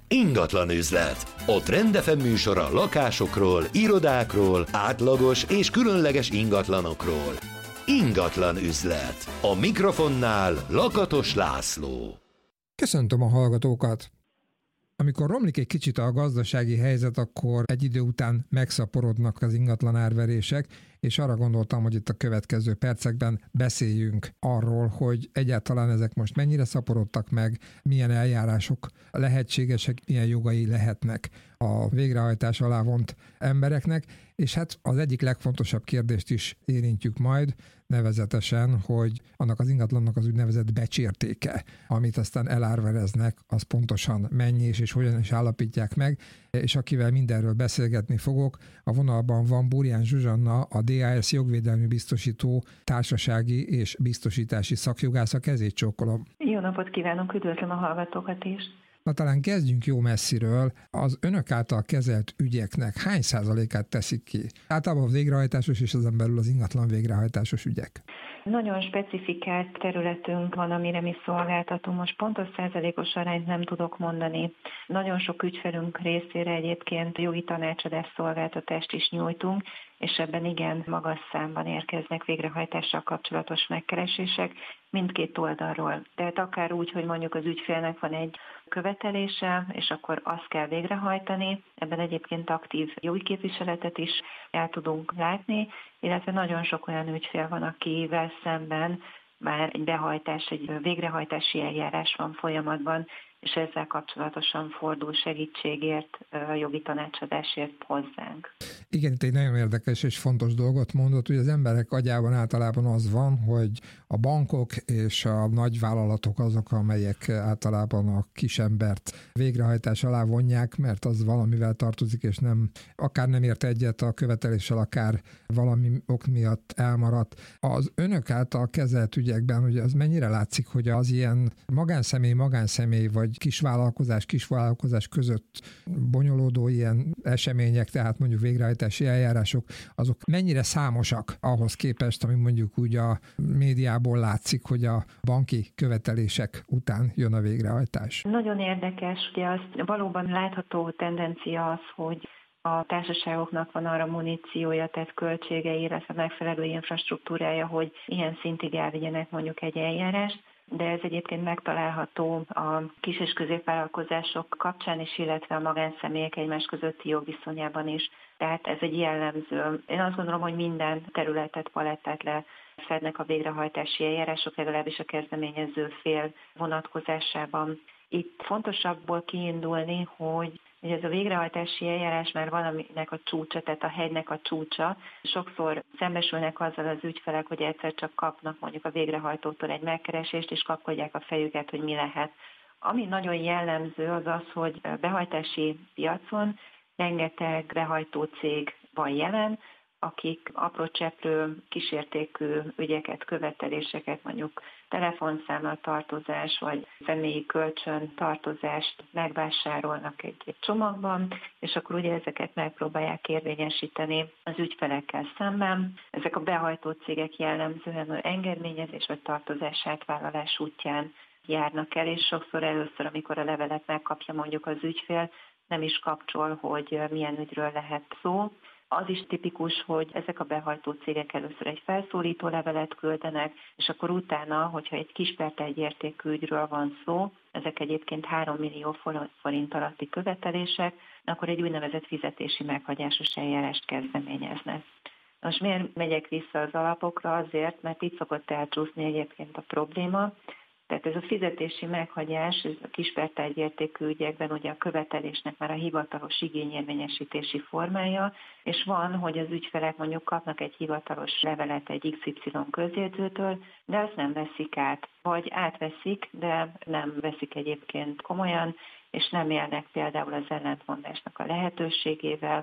Ingatlan üzlet. A Trend FM műsora lakásokról, irodákról, átlagos és különleges ingatlanokról. Ingatlan üzlet. A mikrofonnál Lakatos László. Köszöntöm a hallgatókat! Amikor romlik egy kicsit a gazdasági helyzet, akkor egy idő után megszaporodnak az ingatlan árverések, és arra gondoltam, hogy itt a következő percekben beszéljünk arról, hogy egyáltalán ezek most mennyire szaporodtak meg, milyen eljárások lehetségesek, milyen jogai lehetnek a végrehajtás alá vont embereknek, és hát az egyik legfontosabb kérdést is érintjük majd, nevezetesen, hogy annak az ingatlannak az úgynevezett becsértéke, amit aztán elárvereznek, az pontosan mennyi és hogyan is állapítják meg, és akivel mindenről beszélgetni fogok, a vonalban van Burján Zsuzsanna, a DAS jogvédelmi biztosító társasági és biztosítási szakjogász, a kezét csókolom. Jó napot kívánok, üdvözlöm a hallgatókat is! Na talán kezdjünk jó messziről. Az önök által kezelt ügyeknek hány százalékát teszik ki? Általában a végrehajtásos és ezen belül az ingatlan végrehajtásos ügyek. Nagyon specifikált területünk van, amire mi szolgáltatunk. Most pontos százalékos arányt nem tudok mondani. Nagyon sok ügyfelünk részére egyébként jogi tanácsadás szolgáltatást is nyújtunk, és ebben igen magas számban érkeznek végrehajtással kapcsolatos megkeresések mindkét oldalról. Tehát akár úgy, hogy mondjuk az ügyfélnek van egy követelése, és akkor azt kell végrehajtani. Ebben egyébként aktív jogi képviseletet is el tudunk látni, illetve nagyon sok olyan ügyfél van, akivel szemben már egy végrehajtási eljárás van folyamatban, és ezzel kapcsolatosan fordul segítségért, jogi tanácsadásért hozzánk. Igen, itt egy nagyon érdekes és fontos dolgot mondott, hogy az emberek agyában általában az van, hogy a bankok és a nagyvállalatok azok, amelyek általában a kisembert végrehajtás alá vonják, mert az valamivel tartozik, és akár nem ért egyet a követeléssel, akár valami ok miatt elmaradt. Az önök által kezelt ügyekben, hogy az mennyire látszik, hogy az ilyen magánszemély vagy kisvállalkozás között bonyolódó ilyen események, tehát mondjuk végrehajtási eljárások, azok mennyire számosak ahhoz képest, ami mondjuk úgy a médiából látszik, hogy a banki követelések után jön a végrehajtás? Nagyon érdekes, ugye az valóban látható tendencia az, hogy a társaságoknak van arra muníciója, tehát költségei, illetve megfelelő infrastruktúrája, hogy ilyen szintig elvigyenek mondjuk egy eljárást, de ez egyébként megtalálható a kis- és középvállalkozások kapcsán is, illetve a magánszemélyek egymás közötti jogviszonyában is. Tehát ez egy jellemző. Én azt gondolom, hogy minden területet, palettát lefednek a végrehajtási eljárások, legalábbis a kezdeményező fél vonatkozásában. Itt fontosabbból kiindulni, hogy ez a végrehajtási eljárás már valaminek a csúcsa, tehát a hegynek a csúcsa. Sokszor szembesülnek azzal az ügyfelek, hogy egyszer csak kapnak mondjuk a végrehajtótól egy megkeresést, és kapkodják a fejüket, hogy mi lehet. Ami nagyon jellemző az az, hogy behajtási piacon rengeteg behajtó cég van jelen, akik apró cseprő, kísértékű ügyeket, követeléseket, mondjuk telefonszámla tartozás, vagy személyi kölcsön tartozást megvásárolnak egy csomagban, és akkor ugye ezeket megpróbálják érvényesíteni az ügyfelekkel szemben. Ezek a behajtó cégek jellemzően engedményezés vagy tartozás átvállalás útján járnak el, és sokszor először, amikor a levelet megkapja mondjuk az ügyfél, nem is kapcsol, hogy milyen ügyről lehet szó. Az is tipikus, hogy ezek a behajtó cégek először egy felszólító levelet küldenek, és akkor utána, hogyha egy kispertelt értékű ügyről van szó, ezek egyébként 3 millió forint alatti követelések, akkor egy úgynevezett fizetési meghagyásos eljárást kezdeményeznek. Most miért megyek vissza az alapokra? Azért, mert itt szokott elcsúszni egyébként a probléma. Tehát ez a fizetési meghagyás, ez a kispertelt értékű ügyekben ugye a követelésnek már a hivatalos igényérvényesítési formája, és van, hogy az ügyfelek mondjuk kapnak egy hivatalos levelet egy XY közjegyzőtől, de azt nem veszik át. Vagy átveszik, de nem veszik egyébként komolyan, és nem élnek például az ellentmondásnak a lehetőségével,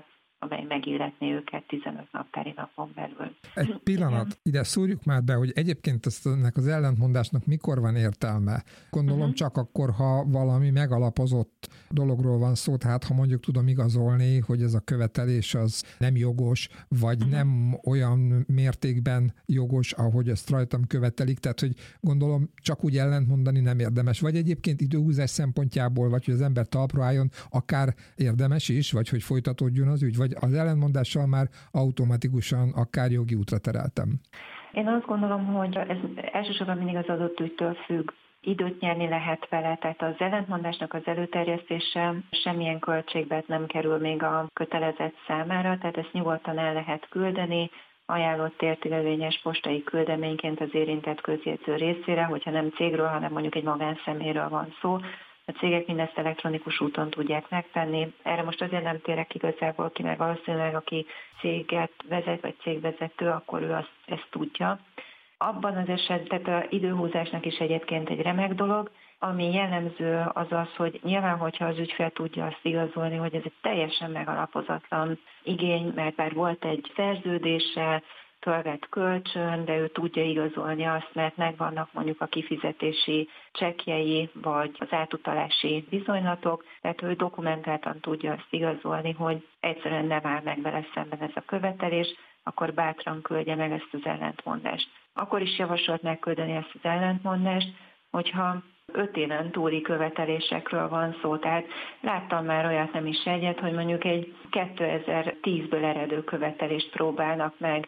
amely megilletné őket 15 naptári napon belül. Egy pillanat, ide szúrjuk már be, hogy egyébként ennek az ellentmondásnak mikor van értelme. Gondolom csak akkor, ha valami megalapozott dologról van szó, tehát ha mondjuk tudom igazolni, hogy ez a követelés az nem jogos, vagy nem olyan mértékben jogos, ahogy ezt rajtam követelik, tehát hogy gondolom csak úgy ellentmondani nem érdemes. Vagy egyébként időhúzás szempontjából, vagy hogy az ember talpra álljon, akár érdemes is, vagy hogy folytatódjon az ügy, vagy az ellentmondással már automatikusan akár jogi útra tereltem. Én azt gondolom, hogy ez elsősorban mindig az adott ügytől függ. Időt nyerni lehet vele, tehát az ellentmondásnak az előterjesztése semmilyen költségbe nem kerül még a kötelezett számára, tehát ezt nyugodtan el lehet küldeni, ajánlott értékelvényes postai küldeményként az érintett közjegyző részére, hogyha nem cégről, hanem mondjuk egy magánszemélyről van szó. A cégek mindezt elektronikus úton tudják megtenni. Erre most azért nem térek igazából ki, mert valószínűleg aki céget vezet, vagy cégvezető, akkor ő ezt tudja. Abban az esetben, tehát az időhúzásnak is egyébként egy remek dolog, ami jellemző az az, hogy nyilván, hogyha az ügyfél tudja azt igazolni, hogy ez egy teljesen megalapozatlan igény, mert már volt egy szerződése, fölvett kölcsön, de ő tudja igazolni azt, mert megvannak mondjuk a kifizetési csekkjei, vagy az átutalási bizonylatok, tehát ő dokumentáltan tudja azt igazolni, hogy egyszerűen nem áll meg vele szemben ez a követelés, akkor bátran küldje meg ezt az ellentmondást. Akkor is javasolt megküldeni ezt az ellentmondást, hogyha 5 éven túli követelésekről van szó. Tehát láttam már olyat, nem is egyet, hogy mondjuk egy 2010-ből eredő követelést próbálnak meg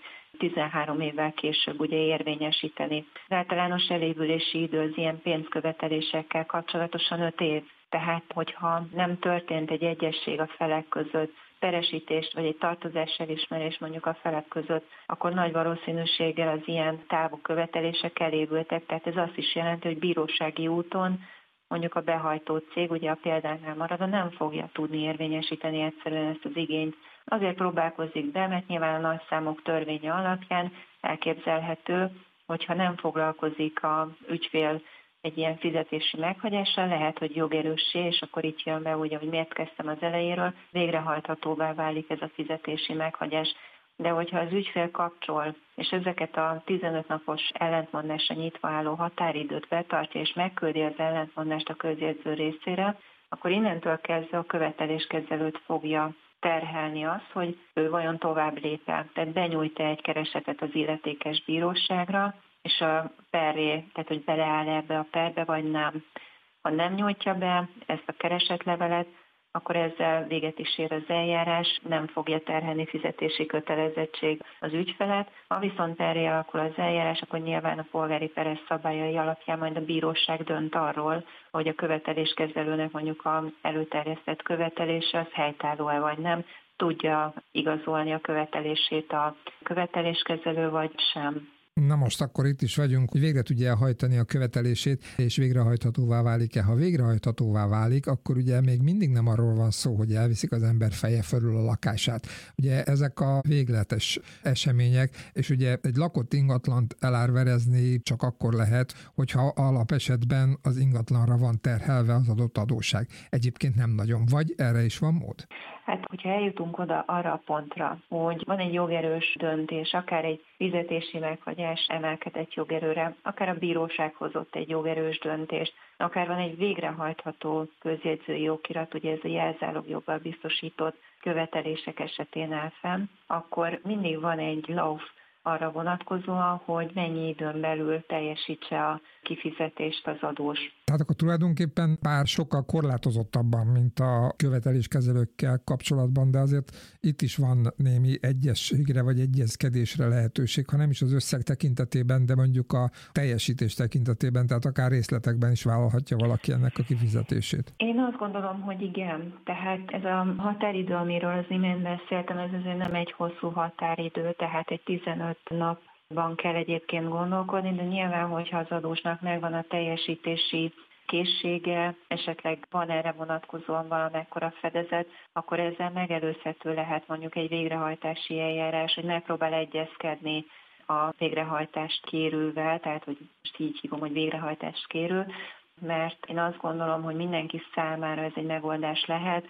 13 évvel később ugye érvényesíteni. Az általános elévülési idő az ilyen pénzkövetelésekkel kapcsolatosan 5 év. Tehát, hogyha nem történt egy egyezség a felek között, peresítést vagy egy tartozás elismerés mondjuk a felek között, akkor nagy valószínűséggel az ilyen távú követelések elévültek. Tehát ez azt is jelenti, hogy bírósági úton mondjuk a behajtó cég, ugye a példánál maradva nem fogja tudni érvényesíteni egyszerűen ezt az igényt. Azért próbálkozik be, mert nyilván a nagyszámok törvénye alapján elképzelhető, hogyha nem foglalkozik az ügyfél egy ilyen fizetési meghagyással, lehet, hogy jogerőssé, és akkor itt jön be, ugye, hogy miért kezdtem az elejéről, végrehajthatóvá válik ez a fizetési meghagyás. De hogyha az ügyfél kapcsol, és ezeket a 15 napos ellentmondásra nyitva álló határidőt betartja, és megküldi az ellentmondást a közjegyző részére, akkor innentől kezdve a követeléskezelőt fogja terhelni az, hogy ő vajon tovább lép-e, tehát benyújt egy keresetet az illetékes bíróságra, és a perré, tehát hogy beleáll ebbe a perbe, vagy nem. Ha nem nyújtja be ezt a keresetlevelet, akkor ezzel véget is ér az eljárás, nem fogja terhelni fizetési kötelezettség az ügyfelet. Ha viszont perré alakul az eljárás, akkor nyilván a polgári peres szabályai alapján majd a bíróság dönt arról, hogy a követeléskezelőnek mondjuk a előterjesztett követelése az helytálló-e vagy nem, tudja igazolni a követelését a követeléskezelő vagy sem. Na most akkor itt is vagyunk, hogy végre tudja elhajtani a követelését, és végrehajthatóvá válik-e. Ha végrehajthatóvá válik, akkor ugye még mindig nem arról van szó, hogy elviszik az ember feje fölül a lakását. Ugye ezek a végletes események, és ugye egy lakott ingatlant elárverezni csak akkor lehet, hogyha alapesetben az ingatlanra van terhelve az adott adósság. Egyébként nem nagyon. Vagy erre is van mód? Hát, hogyha eljutunk oda arra a pontra, hogy van egy jogerős döntés, akár egy fizetési meghagyás emelkedett jogerőre, akár a bíróság hozott egy jogerős döntést, akár van egy végrehajtható közjegyzői okirat, ugye ez a jelzálogjoggal biztosított követelések esetén áll fenn, akkor mindig van egy lauf arra vonatkozóan, hogy mennyi időn belül teljesítse a kifizetést az adós. Tehát akkor tulajdonképpen pár sokkal korlátozottabban, mint a követeléskezelőkkel kapcsolatban, de azért itt is van némi egyességre vagy egyezkedésre lehetőség, ha nem is az összeg tekintetében, de mondjuk a teljesítés tekintetében, tehát akár részletekben is vállalhatja valaki ennek a kifizetését. Én azt gondolom, hogy igen. Tehát ez a határidő, amiről az imént beszéltem, ez azért nem egy hosszú határidő, tehát egy 15 napban kell egyébként gondolkodni, de nyilván, hogyha az adósnak megvan a teljesítési készsége, esetleg van erre vonatkozóan valamekkora fedezet, akkor ezzel megelőzhető lehet mondjuk egy végrehajtási eljárás, hogy megpróbál egyezkedni a végrehajtást kérővel, tehát hogy most így hívom, hogy végrehajtást kérő, mert én azt gondolom, hogy mindenki számára ez egy megoldás lehet,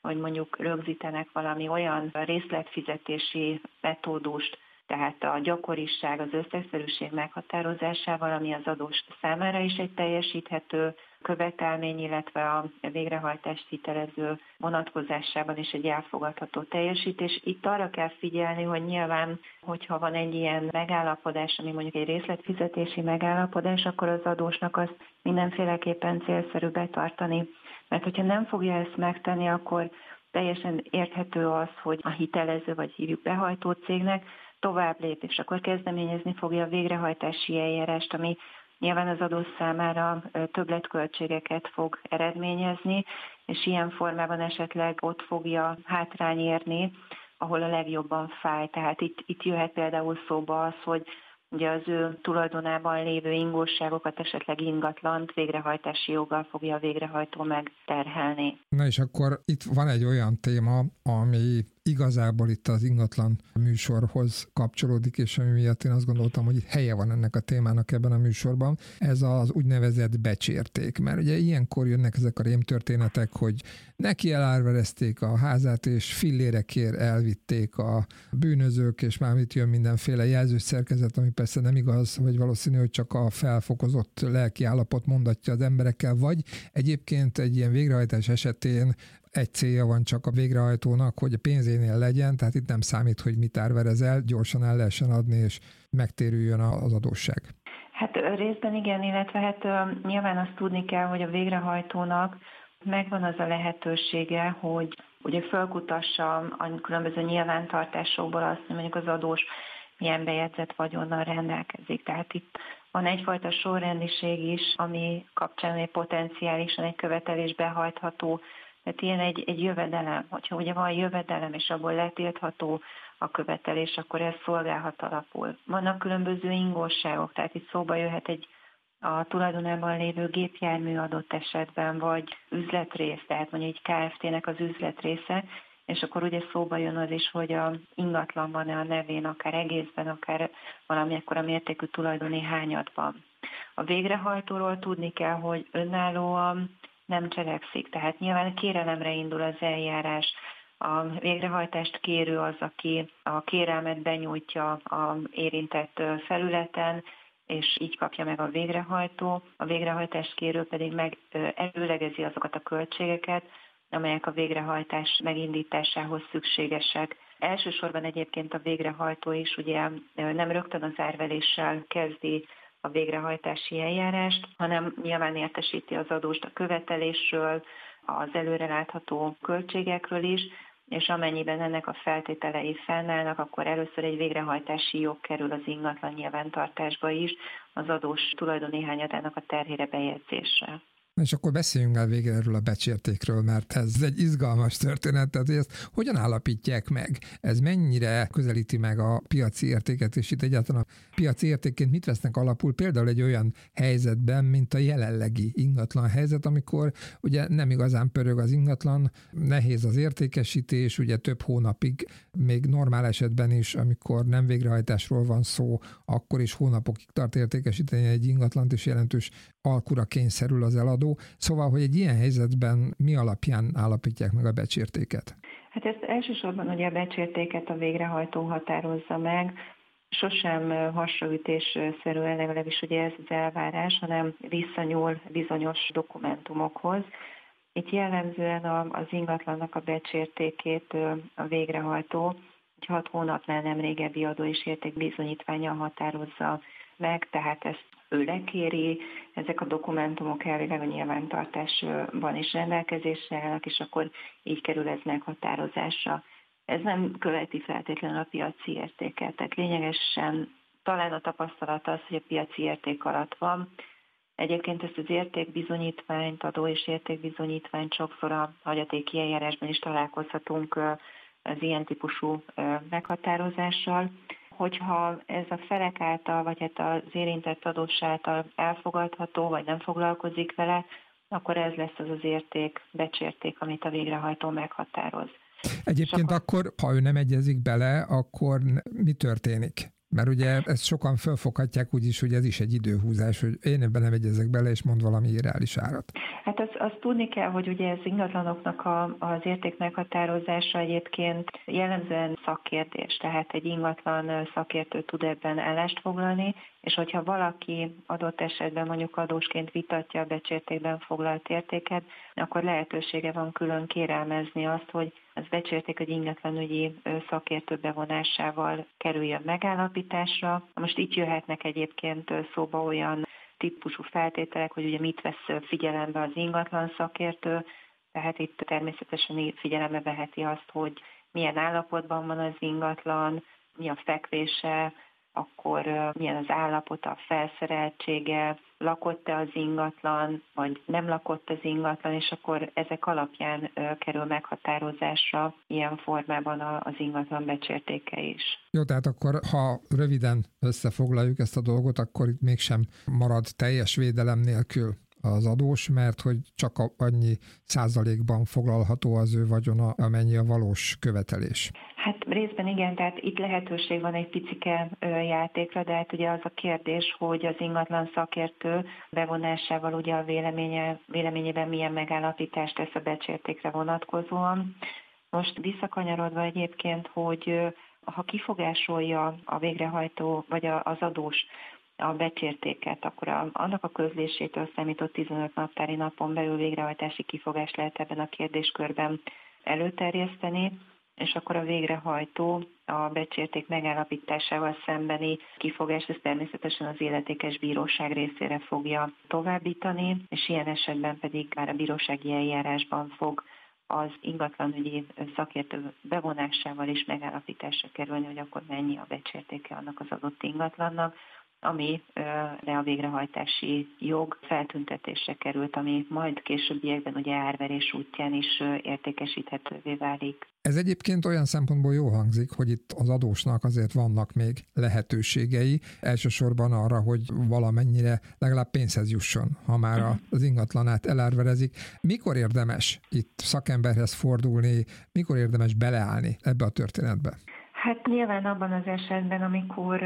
hogy mondjuk rögzítenek valami olyan részletfizetési metódust, tehát a gyakoriság, az összegszerűség meghatározásával, ami az adós számára is egy teljesíthető követelmény, illetve a végrehajtást hitelező vonatkozásában is egy elfogadható teljesítés. Itt arra kell figyelni, hogy nyilván, hogyha van egy ilyen megállapodás, ami mondjuk egy részletfizetési megállapodás, akkor az adósnak azt mindenféleképpen célszerű betartani. Mert hogyha nem fogja ezt megtenni, akkor teljesen érthető az, hogy a hitelező, vagy hívjuk behajtó cégnek, tovább lép, és akkor kezdeményezni fogja a végrehajtási eljárást, ami nyilván az adó számára többletköltségeket fog eredményezni, és ilyen formában esetleg ott fogja hátrány érni, ahol a legjobban fáj. Tehát itt jöhet például szóba az, hogy ugye az ő tulajdonában lévő ingósságokat, esetleg ingatlant végrehajtási joggal fogja a végrehajtó megterhelni. Na és akkor itt van egy olyan téma, ami igazából itt az ingatlan műsorhoz kapcsolódik, és ami miatt én azt gondoltam, hogy itt helye van ennek a témának ebben a műsorban. Ez az úgynevezett becsérték, mert ugye ilyenkor jönnek ezek a rémtörténetek, hogy neki elárverezték a házát, és fillérekért elvitték a bűnözők, és már itt jön mindenféle jelzős szerkezet, ami persze nem igaz, vagy valószínű, hogy csak a felfokozott lelki állapot mondatja az emberekkel, vagy egyébként egy ilyen végrehajtás esetén egy célja van csak a végrehajtónak, hogy a pénzénél legyen, tehát itt nem számít, hogy mit árverezel, gyorsan el lehessen adni, és megtérüljön az adósság. Hát részben igen, illetve hát nyilván azt tudni kell, hogy a végrehajtónak megvan az a lehetősége, hogy ugye fölkutassa a különböző nyilvántartásokból azt, hogy mondjuk az adós milyen bejegyzett vagyonnal rendelkezik. Tehát itt van egyfajta sorrendiség is, ami kapcsán egy potenciálisan egy követelés behajtható. Tehát ilyen egy jövedelem, hogyha ugye van jövedelem, és abból letiltható a követelés, akkor ez szolgálhat alapul. Vannak különböző ingósságok, tehát itt szóba jöhet egy a tulajdonában lévő gépjármű adott esetben, vagy üzletrész, tehát mondjuk egy KFT-nek az üzletrésze, és akkor ugye szóba jön az is, hogy a ingatlan van-e a nevén, akár egészben, akár valami ekkora mértékű tulajdoni hányadban. A végrehajtóról tudni kell, hogy önállóan nem cselekszik, tehát nyilván kérelemre indul az eljárás. A végrehajtást kérő az, aki a kérelmet benyújtja az érintett felületen, és így kapja meg a végrehajtó. A végrehajtást kérő pedig meg előlegezi azokat a költségeket, amelyek a végrehajtás megindításához szükségesek. Elsősorban egyébként a végrehajtó is ugye nem rögtön az árveréssel kezdi a végrehajtási eljárást, hanem nyilván értesíti az adóst a követelésről, az előrelátható költségekről is, és amennyiben ennek a feltételei fennállnak, akkor először egy végrehajtási jog kerül az ingatlan nyilvántartásba is, az adós tulajdoni hányadának a terhére bejegyzésre. És akkor beszéljünk el végre erről a becsértékről, mert ez egy izgalmas történet, tehát ezt hogyan állapítják meg? Ez mennyire közelíti meg a piaci értéket, és itt egyáltalán a piaci értékként mit vesznek alapul? Például egy olyan helyzetben, mint a jelenlegi ingatlan helyzet, amikor ugye nem igazán pörög az ingatlan, nehéz az értékesítés, ugye több hónapig, még normál esetben is, amikor nem végrehajtásról van szó, akkor is hónapokig tart értékesíteni egy ingatlant, és jelentős alkura kényszerül az eladó. Szóval, hogy egy ilyen helyzetben mi alapján állapítják meg a becsértéket? Hát ezt elsősorban ugye a becsértéket a végrehajtó határozza meg, sosem hasraütésszerűen, legalábbis ugye ez az elvárás, hanem visszanyúl bizonyos dokumentumokhoz. Itt jellemzően az ingatlannak a becsértékét a végrehajtó egy 6 hónapnál nem régebbi adó és értékbizonyítvánnyal határozza meg, tehát ezt ő lekéri, ezek a dokumentumok elvileg a nyilvántartásban is rendelkezésre állnak, és akkor így kerül ez meghatározásra. Ez nem követi feltétlenül a piaci értéket, tehát lényegesen talán a tapasztalat az, hogy a piaci érték alatt van. Egyébként ezt az értékbizonyítványt, adó és értékbizonyítványt sokszor a hagyatéki eljárásban is találkozhatunk az ilyen típusú meghatározással. Hogyha ez a felek által, vagy hát az érintett adós által elfogadható, vagy nem foglalkozik vele, akkor ez lesz az érték, becsérték, amit a végrehajtó meghatároz. Egyébként akkor, ha ő nem egyezik bele, akkor mi történik? Mert ugye ezt sokan felfoghatják úgy is, hogy ez is egy időhúzás, hogy én ebben nem egyezek bele, és mond valami irreális árat. Hát azt tudni kell, hogy ugye ez ingatlanoknak az érték meghatározása egyébként jellemzően szakkérdés, tehát egy ingatlan szakértő tud ebben állást foglalni, és hogyha valaki adott esetben mondjuk adósként vitatja a becsértékben foglalt értéket, akkor lehetősége van külön kérelmezni azt, hogy az becsérték egy ingatlanügyi szakértő bevonásával kerüljön megállapításra. Most itt jöhetnek egyébként szóba olyan típusú feltételek, hogy ugye mit vesz figyelembe az ingatlan szakértő, tehát itt természetesen figyelembe veheti azt, hogy milyen állapotban van az ingatlan, mi a fekvése, akkor milyen az állapota, a felszereltsége, lakott-e az ingatlan, vagy nem lakott az ingatlan, és akkor ezek alapján kerül meghatározásra ilyen formában az ingatlan becsértéke is. Jó, tehát akkor, ha röviden összefoglaljuk ezt a dolgot, akkor itt mégsem marad teljes védelem nélkül az adós, mert hogy csak annyi százalékban foglalható az ő vagyona, amennyi a valós követelés. Hát részben igen, tehát itt lehetőség van egy picike játékra, de hát ugye az a kérdés, hogy az ingatlan szakértő bevonásával ugye a véleményében milyen megállapítást tesz a becsértékre vonatkozóan. Most visszakanyarodva egyébként, hogy ha kifogásolja a végrehajtó vagy az adós a becsértéket, akkor annak a közlésétől számított 15 naptári napon belül végrehajtási kifogást lehet ebben a kérdéskörben előterjeszteni, és akkor a végrehajtó a becsérték megállapításával szembeni kifogást, ezt természetesen az illetékes bíróság részére fogja továbbítani, és ilyen esetben pedig már a bírósági eljárásban fog az ingatlanügyi szakértő bevonásával is megállapításra kerülni, hogy akkor mennyi a becsértéke annak az adott ingatlannak, amire a végrehajtási jog feltüntetésre került, ami majd későbbiekben ugye árverés útján is értékesíthetővé válik. Ez egyébként olyan szempontból jó hangzik, hogy itt az adósnak azért vannak még lehetőségei, elsősorban arra, hogy valamennyire legalább pénzhez jusson, ha már az ingatlanát elárverezik. Mikor érdemes itt szakemberhez fordulni, mikor érdemes beleállni ebbe a történetbe? Hát nyilván abban az esetben, amikor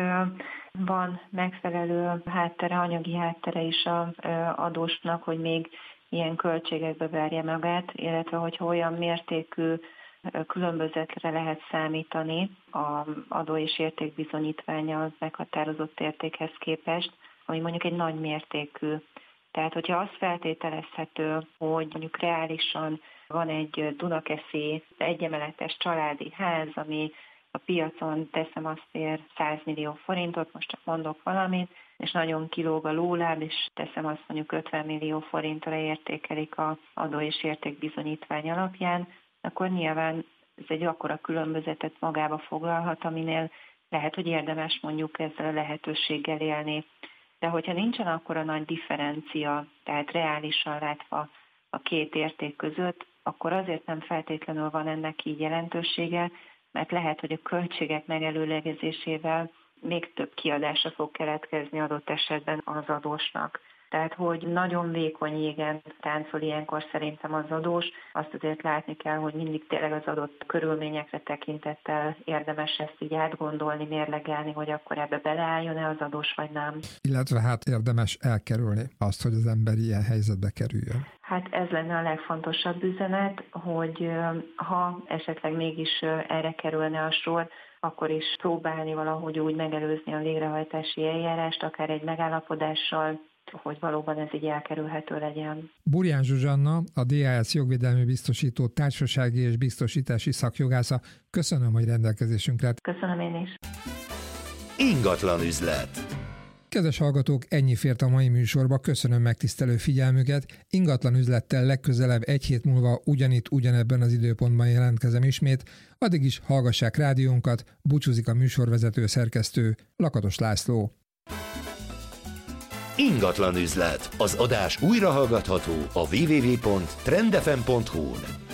van megfelelő háttere, anyagi háttere is az adósnak, hogy még ilyen költségekbe verje magát, illetve hogyha olyan mértékű különbözetre lehet számítani az adó és értékbizonyítványa az meghatározott értékhez képest, ami mondjuk egy nagy mértékű. Tehát, hogyha az feltételezhető, hogy mondjuk reálisan van egy dunakeszi egyemeletes családi ház, ami a piacon teszem azt ér 100 millió forintot, most csak mondok valamit, és nagyon kilóg a lóláb, és teszem azt mondjuk 50 millió forintra értékelik az adó és értékbizonyítvány alapján, akkor nyilván ez egy akkora különbözetet magába foglalhat, aminél lehet, hogy érdemes mondjuk ezzel a lehetőséggel élni. De hogyha nincsen akkora nagy differencia, tehát reálisan látva a két érték között, akkor azért nem feltétlenül van ennek így jelentősége, mert lehet, hogy a költségek megelőlegezésével még több kiadása fog keletkezni adott esetben az adósnak. Tehát, hogy nagyon vékony jégen táncol ilyenkor szerintem az adós, azt azért látni kell, hogy mindig tényleg az adott körülményekre tekintettel érdemes ezt így átgondolni, mérlegelni, hogy akkor ebbe beleálljon-e az adós, vagy nem. Illetve hát érdemes elkerülni azt, hogy az ember ilyen helyzetbe kerüljön. Hát ez lenne a legfontosabb üzenet, hogy ha esetleg mégis erre kerülne a sor, akkor is próbálni valahogy úgy megelőzni a végrehajtási eljárást, akár egy megállapodással, hogy valóban ez így elkerülhető legyen. Burján Zsuzsanna, a DHS jogvédelmi biztosító társasági és biztosítási szakjogásza. Köszönöm, hogy rendelkezésünkre állt. Köszönöm én is. Ingatlan üzlet. Kedves hallgatók, ennyi fért a mai műsorba, köszönöm megtisztelő figyelmüket. Ingatlan üzlettel legközelebb egy hét múlva ugyanebben az időpontban jelentkezem ismét. Addig is hallgassák rádiónkat, búcsúzik a műsorvezető szerkesztő Lakatos László. Ingatlan üzlet. Az adás újra hallgatható a www.trendfm.hu-n.